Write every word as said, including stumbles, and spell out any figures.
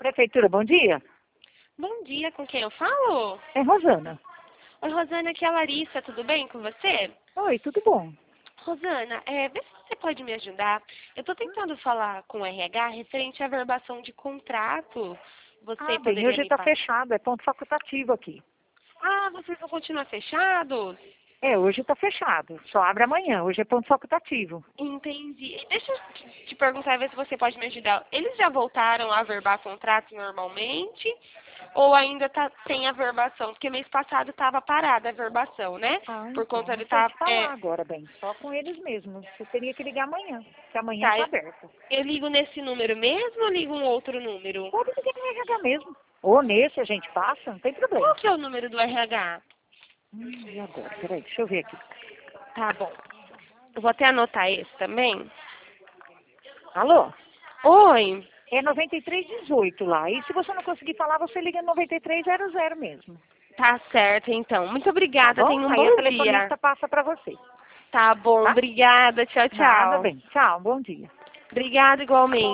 Prefeitura, bom dia. Bom dia, com quem eu falo? É Rosana. Oi, Rosana, aqui é a Larissa, tudo bem com você? Oi, tudo bom? Rosana, é, vê se você pode me ajudar. Eu estou tentando falar com o R H referente à verbação de contrato. Você Ah, bem, poderia hoje me está passar? fechado, é ponto facultativo aqui. Ah, vocês vão continuar fechados? É, hoje está fechado, só abre amanhã, hoje é ponto facultativo. Entendi. Deixa eu te te perguntar, ver se você pode me ajudar. Eles já voltaram a verbar contratos normalmente? Ou ainda tá sem a verbação? Porque mês passado estava parada a verbação, né? Ah, Por então, conta não de sei estar... te falar é, agora, bem, só com eles mesmos. Você teria que ligar amanhã, que amanhã tá, está eu, aberto. eu ligo nesse número mesmo ou ligo um outro número? Pode ligar no R H mesmo. Ou nesse a gente passa, não tem Qual problema. que é o número do R H? Hum, e agora? Peraí, deixa eu ver aqui. Tá bom. Eu vou até anotar esse também. Alô? Oi. É noventa e três dezoito lá. E se você não conseguir falar, você liga no noventa e três zero zero mesmo. Tá certo, então. Muito Tá obrigada. bom? Tenha um Aí a bom dia. telefonista passa para você. Tá bom. Tá? Obrigada. Tchau, Nada, tchau. bem. Tchau, bom dia. Obrigada igualmente.